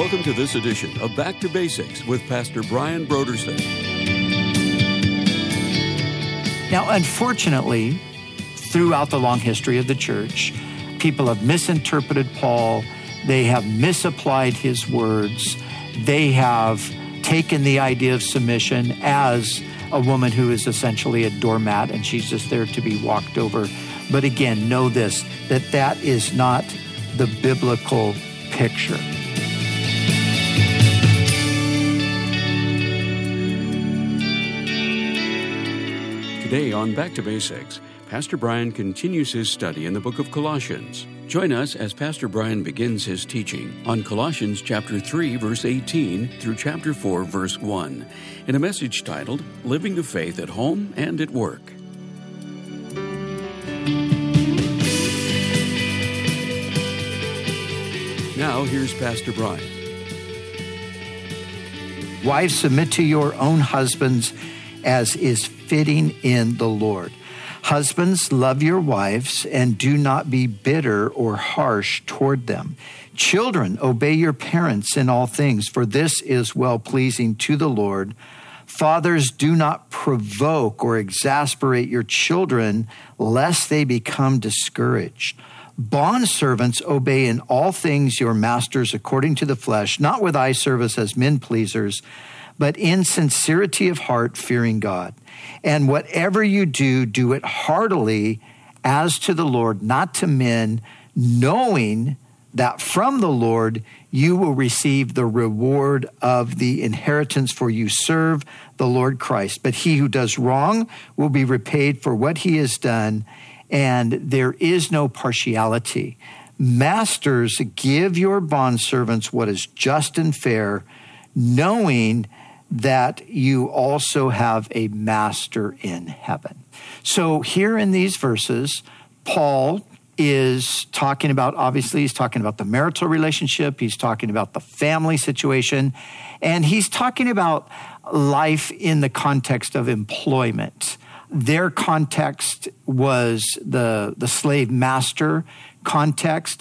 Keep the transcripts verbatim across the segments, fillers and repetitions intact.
Welcome to this edition of Back to Basics with Pastor Brian Brodersen. Now, unfortunately, throughout the long history of the church, people have misinterpreted Paul. They have misapplied his words. They have taken the idea of submission as a woman who is essentially a doormat and she's just there to be walked over. But again, know this, that that is not the biblical picture. Today on Back to Basics, Pastor Brian continues his study in the book of Colossians. Join us as Pastor Brian begins his teaching on Colossians chapter three, verse eighteen through chapter four, verse one, in a message titled, Living the Faith at Home and at Work. Now, here's Pastor Brian. Wives, submit to your own husbands as is fitting in the Lord. Husbands, love your wives and do not be bitter or harsh toward them. Children, obey your parents in all things, for this is well-pleasing to the Lord. Fathers, do not provoke or exasperate your children, lest they become discouraged. Bondservants, obey in all things your masters according to the flesh, not with eye service as men pleasers, but in sincerity of heart, fearing God. And whatever you do, do it heartily as to the Lord, not to men, knowing that from the Lord you will receive the reward of the inheritance, for you serve the Lord Christ. But he who does wrong will be repaid for what he has done, and there is no partiality. Masters, give your bondservants what is just and fair, knowing that you also have a master in heaven. So here in these verses, Paul is talking about, obviously, he's talking about the marital relationship. He's talking about the family situation. And he's talking about life in the context of employment. Their context was the, the slave master context.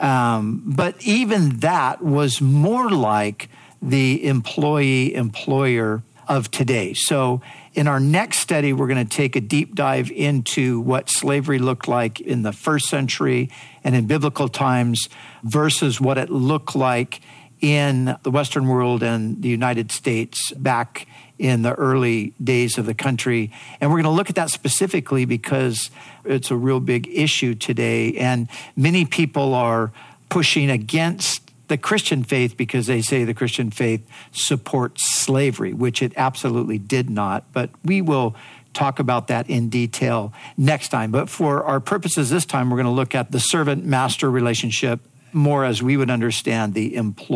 Um, but even that was more like the employee-employer of today. So in our next study, we're going to take a deep dive into what slavery looked like in the first century and in biblical times versus what it looked like in the Western world and the United States back in the early days of the country. And we're going to look at that specifically because it's a real big issue today. And many people are pushing against the Christian faith because they say the Christian faith supports slavery, which it absolutely did not. But we will talk about that in detail next time. But for our purposes this time, we're going to look at the servant-master relationship more as we would understand the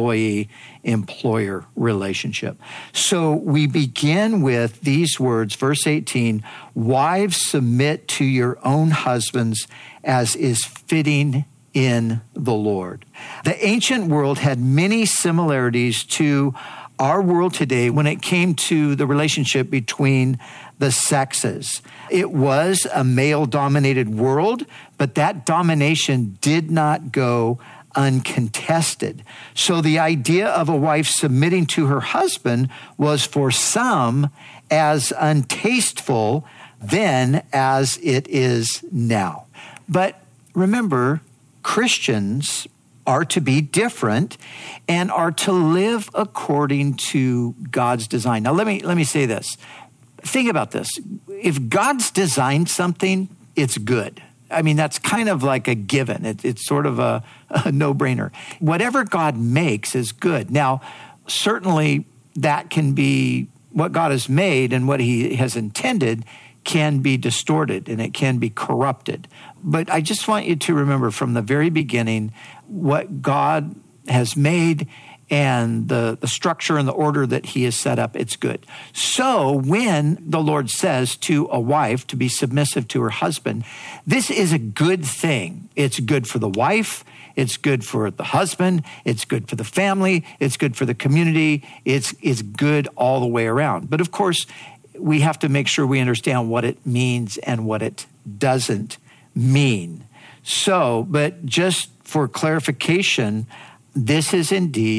employee-employer relationship. So we begin with these words, verse eighteen, wives, submit to your own husbands as is fitting in the Lord. The ancient world had many similarities to our world today when it came to the relationship between the sexes. It was a male-dominated world, but that domination did not go uncontested. So the idea of a wife submitting to her husband was for some as untasteful then as it is now. But remember, Christians are to be different and are to live according to God's design. Now, let me let me say this. Think about this. If God's designed something, it's good. I mean, that's kind of like a given. It, it's sort of a, a no-brainer. Whatever God makes is good. Now, certainly that can be what God has made and what he has intended can be distorted and it can be corrupted. But I just want you to remember from the very beginning what God has made and the, the structure and the order that he has set up, it's good. So when the Lord says to a wife to be submissive to her husband, this is a good thing. It's good for the wife. It's good for the husband. It's good for the family. It's good for the community. It's, it's good all the way around. But of course, we have to make sure we understand what it means and what it doesn't mean. So, but just for clarification, this is indeed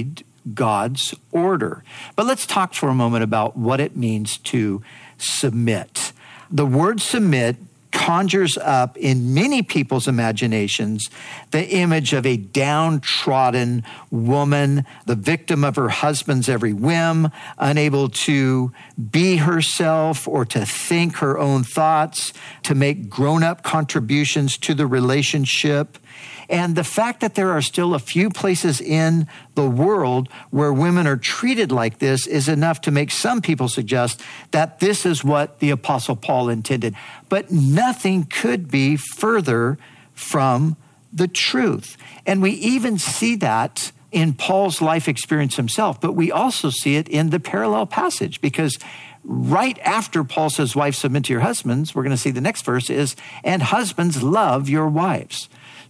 God's order. But let's talk for a moment about what it means to submit. The word submit conjures up in many people's imaginations the image of a downtrodden woman, the victim of her husband's every whim, unable to be herself or to think her own thoughts, to make grown-up contributions to the relationship. And the fact that there are still a few places in the world where women are treated like this is enough to make some people suggest that this is what the Apostle Paul intended. But nothing could be further from the truth. And we even see that in Paul's life experience himself, but we also see it in the parallel passage, because right after Paul says, wives, submit to your husbands, we're going to see the next verse is, and husbands, love your wives.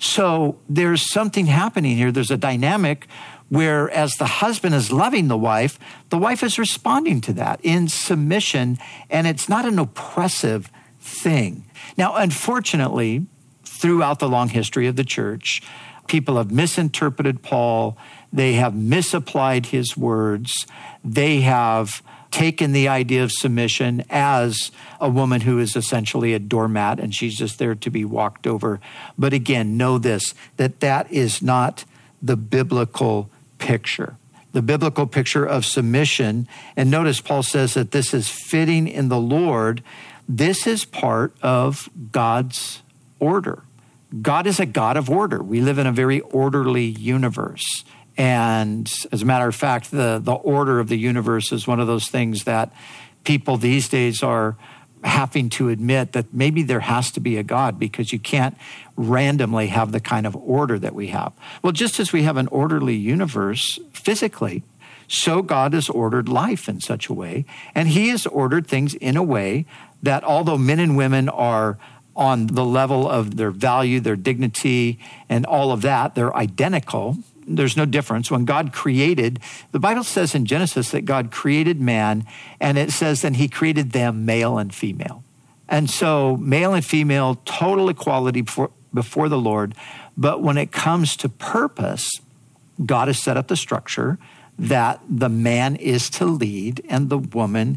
So there's something happening here. There's a dynamic where as the husband is loving the wife, the wife is responding to that in submission, and it's not an oppressive thing. Now, unfortunately, throughout the long history of the church, people have misinterpreted Paul. They have misapplied his words. They have taken the idea of submission as a woman who is essentially a doormat and she's just there to be walked over. But again, know this, that that is not the biblical picture. The biblical picture of submission, and notice Paul says that this is fitting in the Lord. This is part of God's order. God is a God of order. We live in a very orderly universe. And as a matter of fact, the, the order of the universe is one of those things that people these days are having to admit that maybe there has to be a God, because you can't randomly have the kind of order that we have. Well, just as we have an orderly universe physically, so God has ordered life in such a way. And he has ordered things in a way that although men and women are on the level of their value, their dignity, and all of that, they're identical. There's no difference. When God created, the Bible says in Genesis that God created man, and it says that he created them male and female. And so male and female, total equality before, before the Lord. But when it comes to purpose, God has set up the structure that the man is to lead and the woman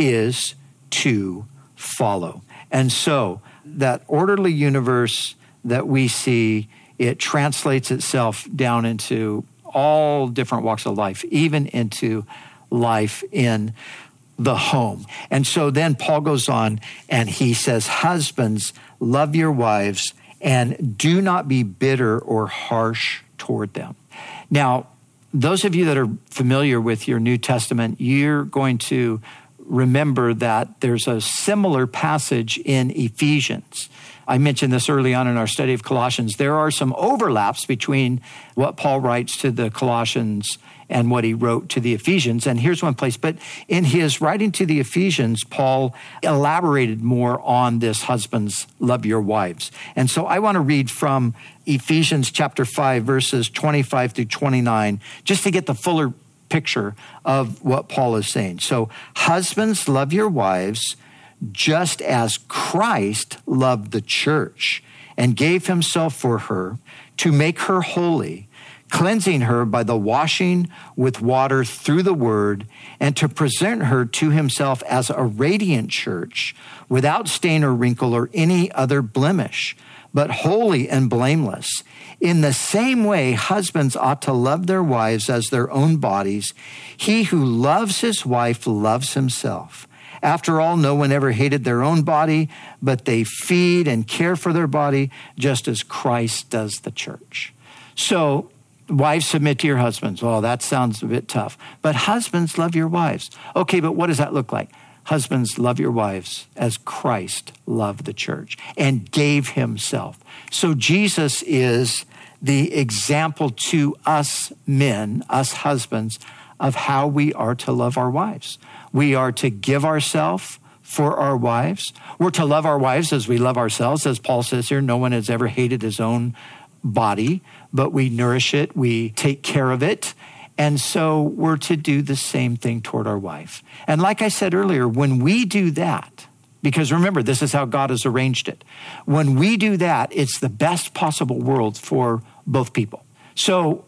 is to follow. And so that orderly universe that we see, it translates itself down into all different walks of life, even into life in the home. And so then Paul goes on and he says, husbands, love your wives and do not be bitter or harsh toward them. Now, those of you that are familiar with your New Testament, you're going to remember that there's a similar passage in Ephesians. I mentioned this early on in our study of Colossians. There are some overlaps between what Paul writes to the Colossians and what he wrote to the Ephesians. And here's one place. But in his writing to the Ephesians, Paul elaborated more on this, husbands, love your wives. And so I want to read from Ephesians chapter five, verses twenty-five through twenty-nine, just to get the fuller picture of what Paul is saying. So, husbands, love your wives, just as Christ loved the church and gave himself for her to make her holy, cleansing her by the washing with water through the word, and to present her to himself as a radiant church, without stain or wrinkle or any other blemish, but holy and blameless. In the same way, husbands ought to love their wives as their own bodies. He who loves his wife loves himself. After all, no one ever hated their own body, but they feed and care for their body just as Christ does the church. So, wives, submit to your husbands. Well, that sounds a bit tough. But husbands, love your wives. Okay, but what does that look like? Husbands, love your wives as Christ loved the church and gave himself. So Jesus is the example to us men, us husbands, of how we are to love our wives. We are to give ourselves for our wives. We're to love our wives as we love ourselves. As Paul says here, no one has ever hated his own body, but we nourish it, we take care of it. And so we're to do the same thing toward our wife. And like I said earlier, when we do that, because remember, this is how God has arranged it. When we do that, it's the best possible world for both people. So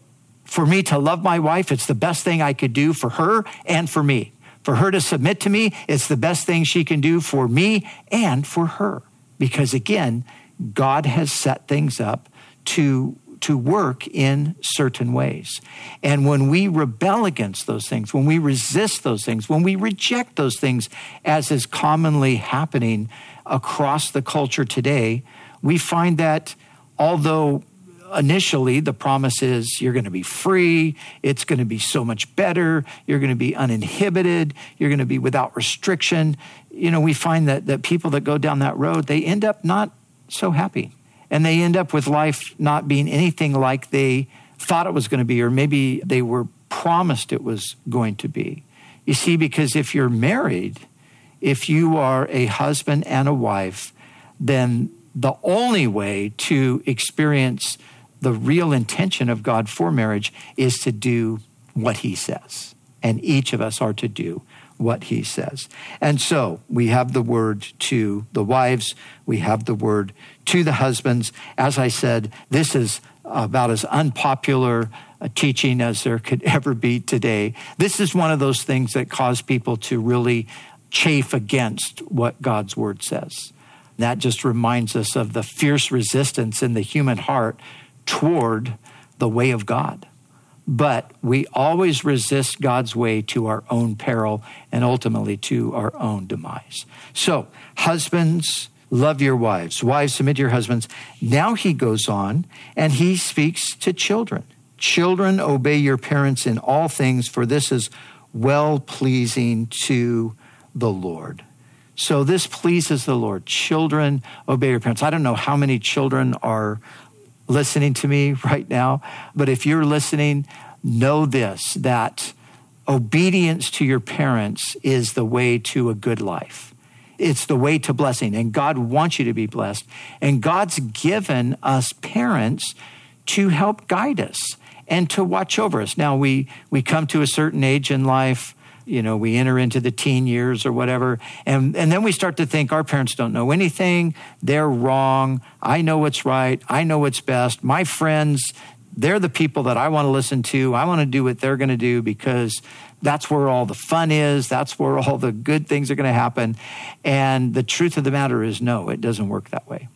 For me to love my wife, it's the best thing I could do for her and for me. For her to submit to me, it's the best thing she can do for me and for her. Because again, God has set things up to, to work in certain ways. And when we rebel against those things, when we resist those things, when we reject those things, as is commonly happening across the culture today, we find that although initially the promise is you're going to be free, it's going to be so much better, you're going to be uninhibited, you're going to be without restriction, you know, we find that, that people that go down that road, they end up not so happy. And they end up with life not being anything like they thought it was going to be, or maybe they were promised it was going to be. You see, because if you're married, if you are a husband and a wife, then the only way to experience the real intention of God for marriage is to do what he says. And each of us are to do what he says. And so we have the word to the wives. We have the word to the husbands. As I said, this is about as unpopular a teaching as there could ever be today. This is one of those things that cause people to really chafe against what God's word says. That just reminds us of the fierce resistance in the human heart toward the way of God. But we always resist God's way to our own peril and ultimately to our own demise. So, husbands, love your wives. Wives, submit to your husbands. Now he goes on and he speaks to children. Children, obey your parents in all things, for this is well-pleasing to the Lord. So this pleases the Lord. Children, obey your parents. I don't know how many children are listening to me right now, but if you're listening, know this, that obedience to your parents is the way to a good life. It's the way to blessing, and God wants you to be blessed. And God's given us parents to help guide us and to watch over us. Now, we, we come to a certain age in life, you know, we enter into the teen years or whatever, and, and then we start to think our parents don't know anything, they're wrong, I know what's right, I know what's best, my friends, they're the people that I want to listen to, I want to do what they're going to do because that's where all the fun is, that's where all the good things are going to happen. And the truth of the matter is, no, it doesn't work that way.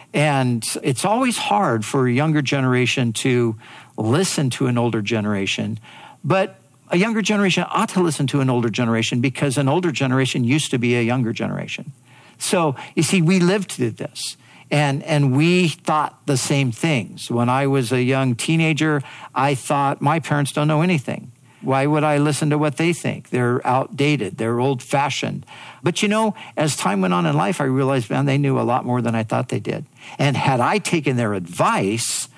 And it's always hard for a younger generation to listen to an older generation, but a younger generation ought to listen to an older generation because an older generation used to be a younger generation. So, you see, we lived through this and, and we thought the same things. When I was a young teenager, I thought my parents don't know anything. Why would I listen to what they think? They're outdated. They're old-fashioned. But, you know, as time went on in life, I realized, man, they knew a lot more than I thought they did. And had I taken their advice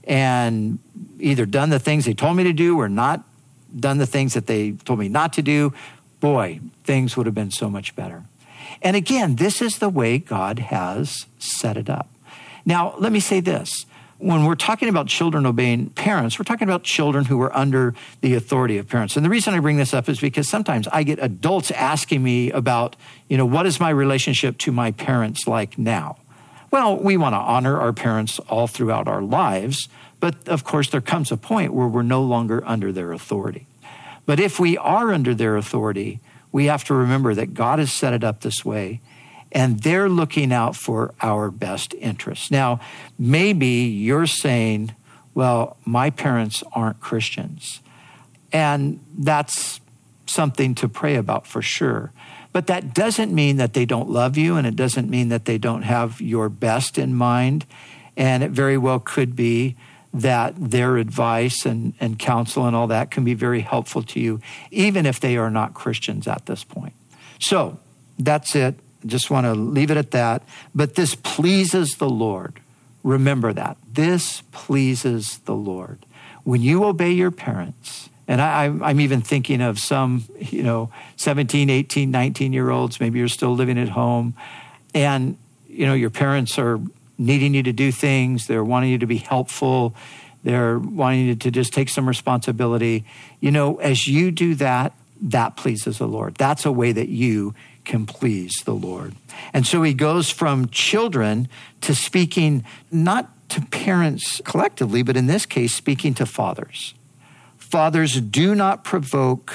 and either done the things they told me to do or not done the things that they told me not to do, boy, things would have been so much better. And again, this is the way God has set it up. Now, let me say this. When we're talking about children obeying parents, we're talking about children who are under the authority of parents. And the reason I bring this up is because sometimes I get adults asking me about, you know, what is my relationship to my parents like now? Well, we want to honor our parents all throughout our lives, but of course there comes a point where we're no longer under their authority. But if we are under their authority, we have to remember that God has set it up this way, and they're looking out for our best interests. Now, maybe you're saying, well, my parents aren't Christians. And that's something to pray about for sure. But that doesn't mean that they don't love you, and it doesn't mean that they don't have your best in mind. And it very well could be that their advice and, and counsel and all that can be very helpful to you, even if they are not Christians at this point. So that's it. Just want to leave it at that. But this pleases the Lord. Remember that. This pleases the Lord. When you obey your parents, and I, I'm even thinking of some, you know, seventeen, eighteen, nineteen-year-olds, maybe you're still living at home, and, you know, your parents are needing you to do things. They're wanting you to be helpful. They're wanting you to just take some responsibility. You know, as you do that, that pleases the Lord. That's a way that you can please the Lord. And so he goes from children to speaking not to parents collectively, but in this case, speaking to fathers. Fathers, do not provoke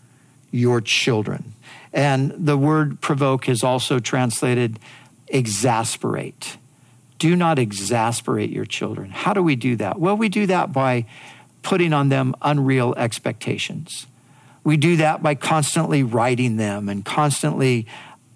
your children. And the word provoke is also translated exasperate. Do not exasperate your children. How do we do that? Well, we do that by putting on them unreal expectations. We do that by constantly writing them and constantly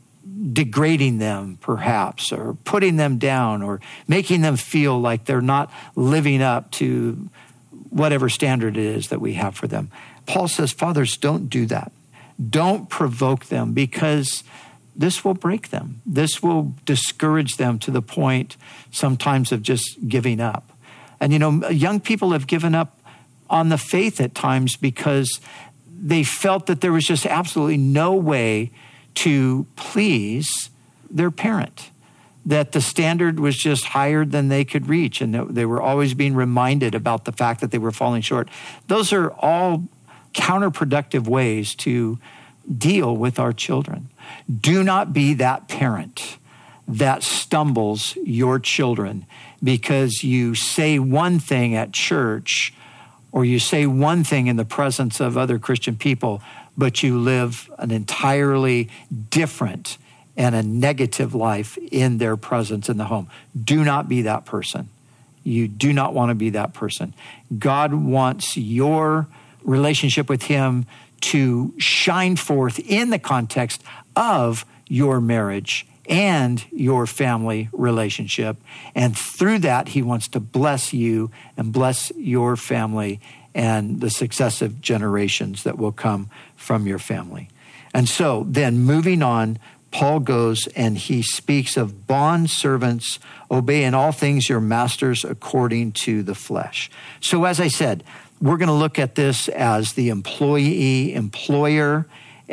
degrading them, perhaps, or putting them down, or making them feel like they're not living up to whatever standard it is that we have for them. Paul says, fathers, don't do that. Don't provoke them, because this will break them. This will discourage them to the point sometimes of just giving up. And, you know, young people have given up on the faith at times because they felt that there was just absolutely no way to please their parent, that the standard was just higher than they could reach, and that they were always being reminded about the fact that they were falling short. Those are all counterproductive ways to deal with our children. Do not be that parent that stumbles your children because you say one thing at church or you say one thing in the presence of other Christian people, but you live an entirely different and a negative life in their presence in the home. Do not be that person. You do not want to be that person. God wants your relationship with him to shine forth in the context of your marriage and your family relationship. And through that, he wants to bless you and bless your family and the successive generations that will come from your family. And so then moving on, Paul goes and he speaks of bond servants, obey in all things your masters according to the flesh. So as I said, we're going to look at this as the employee, employer,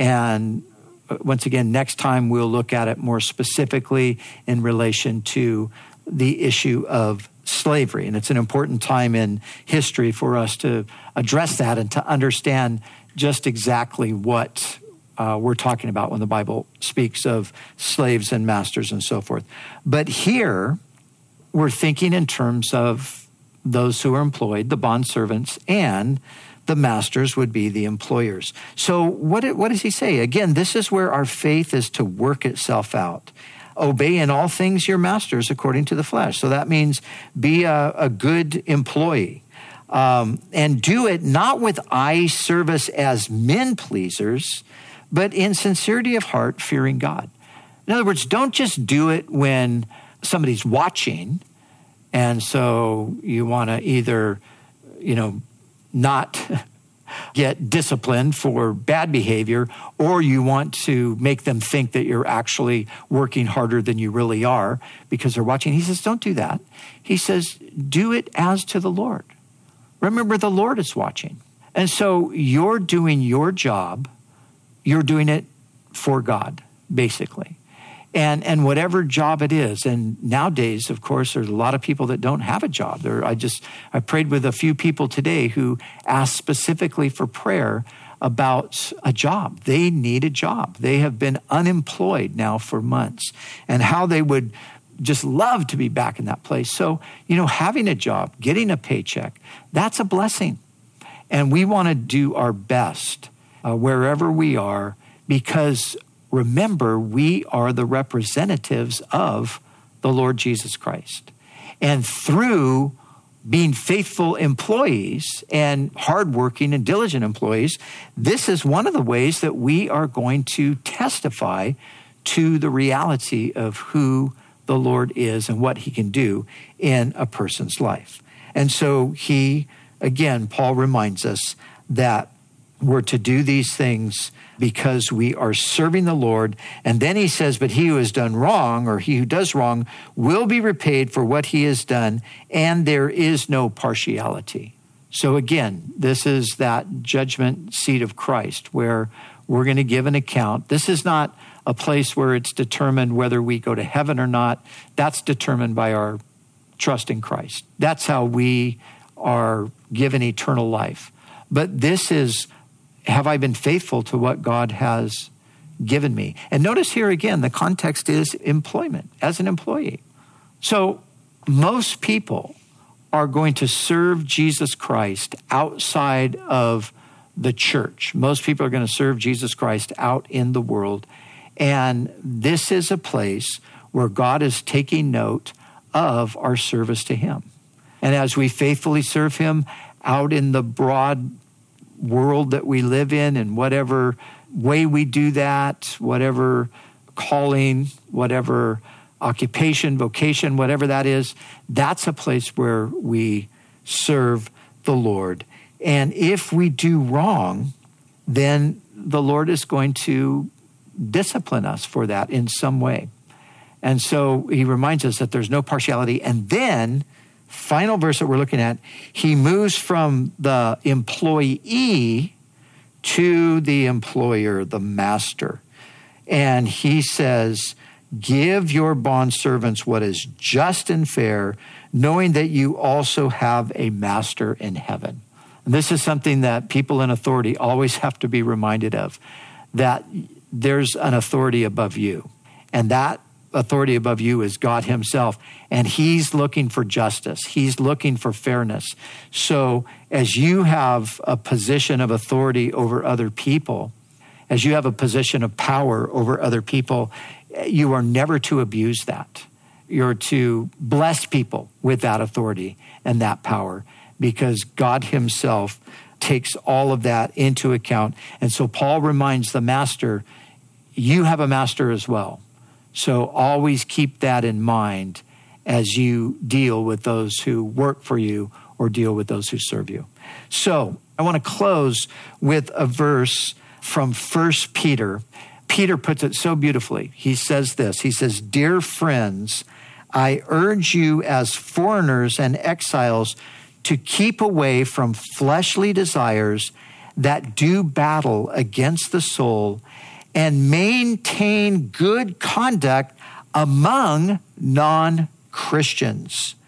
and once again, next time we'll look at it more specifically in relation to the issue of slavery. And it's an important time in history for us to address that and to understand just exactly what uh, we're talking about when the Bible speaks of slaves and masters and so forth. But here, we're thinking in terms of those who are employed, the bondservants, and the masters would be the employers. So what, what does he say? Again, this is where our faith is to work itself out. Obey in all things your masters according to the flesh. So that means be a, a good employee. Um, and do it not with eye service as men pleasers, but in sincerity of heart, fearing God. In other words, don't just do it when somebody's watching, and so you want to either, you know, not get disciplined for bad behavior, or you want to make them think that you're actually working harder than you really are because they're watching. He says, don't do that. He says, do it as to the Lord. Remember, the Lord is watching. And so you're doing your job. You're doing it for God, basically. And and whatever job it is, and nowadays, of course, there's a lot of people that don't have a job. There, I just I prayed with a few people today who asked specifically for prayer about a job. They need a job. They have been unemployed now for months, and how they would just love to be back in that place. So, you know, having a job, getting a paycheck, that's a blessing, and we want to do our best uh, wherever we are, because remember, we are the representatives of the Lord Jesus Christ. And through being faithful employees and hardworking and diligent employees, this is one of the ways that we are going to testify to the reality of who the Lord is and what he can do in a person's life. And so he, again, Paul reminds us that we're to do these things because we are serving the Lord. And then he says, but he who has done wrong, or he who does wrong, will be repaid for what he has done, and there is no partiality. So again, this is that judgment seat of Christ where we're going to give an account. This is not a place where it's determined whether we go to heaven or not. That's determined by our trust in Christ. That's how we are given eternal life. But this is, have I been faithful to what God has given me? And notice here again, the context is employment, as an employee. So most people are going to serve Jesus Christ outside of the church. Most people are going to serve Jesus Christ out in the world. And this is a place where God is taking note of our service to him. And as we faithfully serve him out in the broad world that we live in, and whatever way we do that, whatever calling, whatever occupation, vocation, whatever that is, that's a place where we serve the Lord. And if we do wrong, then the Lord is going to discipline us for that in some way. And so he reminds us that there's no partiality. And then, final verse that we're looking at, he moves from the employee to the employer, the master. And he says, give your bondservants what is just and fair, knowing that you also have a master in heaven. And this is something that people in authority always have to be reminded of, that there's an authority above you. And that authority above you is God himself. And he's looking for justice. He's looking for fairness. So as you have a position of authority over other people, as you have a position of power over other people, you are never to abuse that. You're to bless people with that authority and that power, because God himself takes all of that into account. And so Paul reminds the master, you have a master as well. So always keep that in mind as you deal with those who work for you or deal with those who serve you. So I want to close with a verse from First Peter. Peter puts it so beautifully. He says this, he says, dear friends, I urge you as foreigners and exiles to keep away from fleshly desires that do battle against the soul, and maintain good conduct among non-Christians,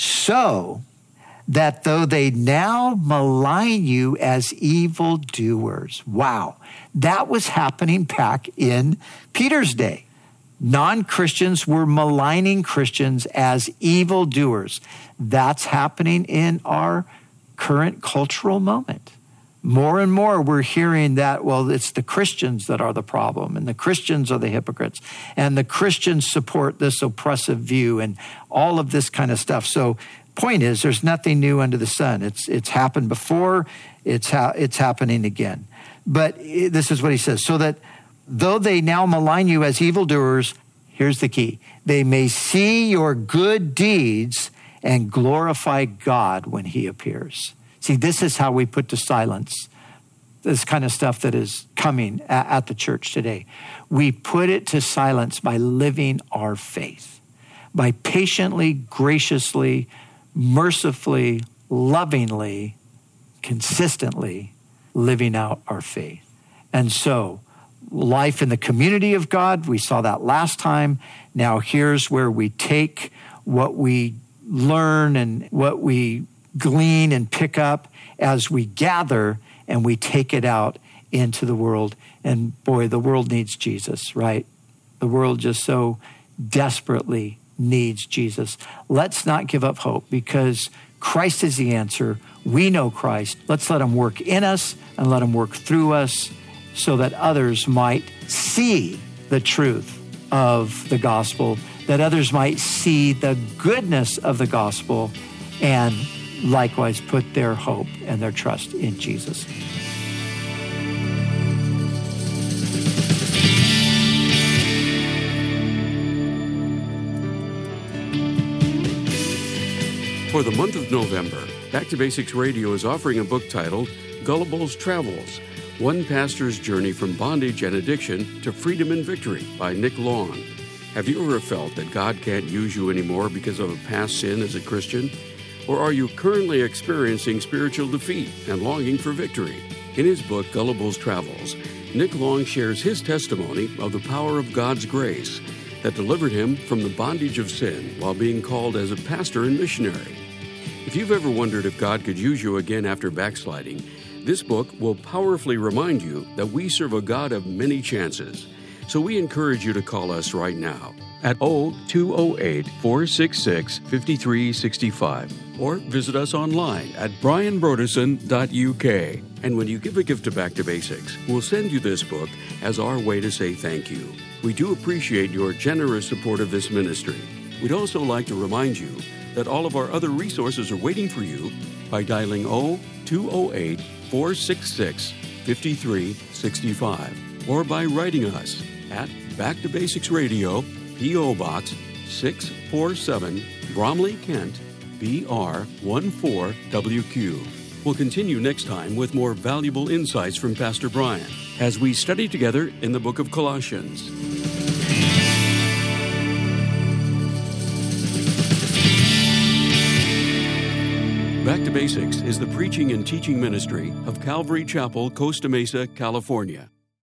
so that though they now malign you as evildoers. Wow, that was happening back in Peter's day. Non-Christians were maligning Christians as evildoers. That's happening in our current cultural moment. More and more we're hearing that, well, it's the Christians that are the problem, and the Christians are the hypocrites, and the Christians support this oppressive view and all of this kind of stuff. So point is, there's nothing new under the sun. It's it's happened before, it's ha- it's happening again. But this is what he says, so that though they now malign you as evildoers, here's the key, they may see your good deeds and glorify God when he appears. See, this is how we put to silence this kind of stuff that is coming at the church today. We put it to silence by living our faith, by patiently, graciously, mercifully, lovingly, consistently living out our faith. And so, life in the community of God, we saw that last time. Now here's where we take what we learn and what we glean and pick up as we gather, and we take it out into the world. And boy, the world needs Jesus, right? The world just so desperately needs Jesus. Let's not give up hope, because Christ is the answer. We know Christ. Let's let him work in us and let him work through us, so that others might see the truth of the gospel, that others might see the goodness of the gospel, and likewise put their hope and their trust in Jesus. For the month of November, Back to Basics Radio is offering a book titled Gullible's Travels, One Pastor's Journey from Bondage and Addiction to Freedom and Victory by Nick Long. Have you ever felt that God can't use you anymore because of a past sin as a Christian? Or are you currently experiencing spiritual defeat and longing for victory? In his book, Gullible's Travels, Nick Long shares his testimony of the power of God's grace that delivered him from the bondage of sin while being called as a pastor and missionary. If you've ever wondered if God could use you again after backsliding, this book will powerfully remind you that we serve a God of many chances. So we encourage you to call us right now at oh two oh eight, four six six, five three six five or visit us online at brian broderson dot u k. And when you give a gift to Back to Basics, we'll send you this book as our way to say thank you. We do appreciate your generous support of this ministry. We'd also like to remind you that all of our other resources are waiting for you by dialing oh two oh eight, four six six, five three six five or by writing us at Back to Basics Radio, P O. Box six forty-seven, Bromley, Kent, B R one four W Q. We'll continue next time with more valuable insights from Pastor Brian as we study together in the book of Colossians. Back to Basics is the preaching and teaching ministry of Calvary Chapel, Costa Mesa, California.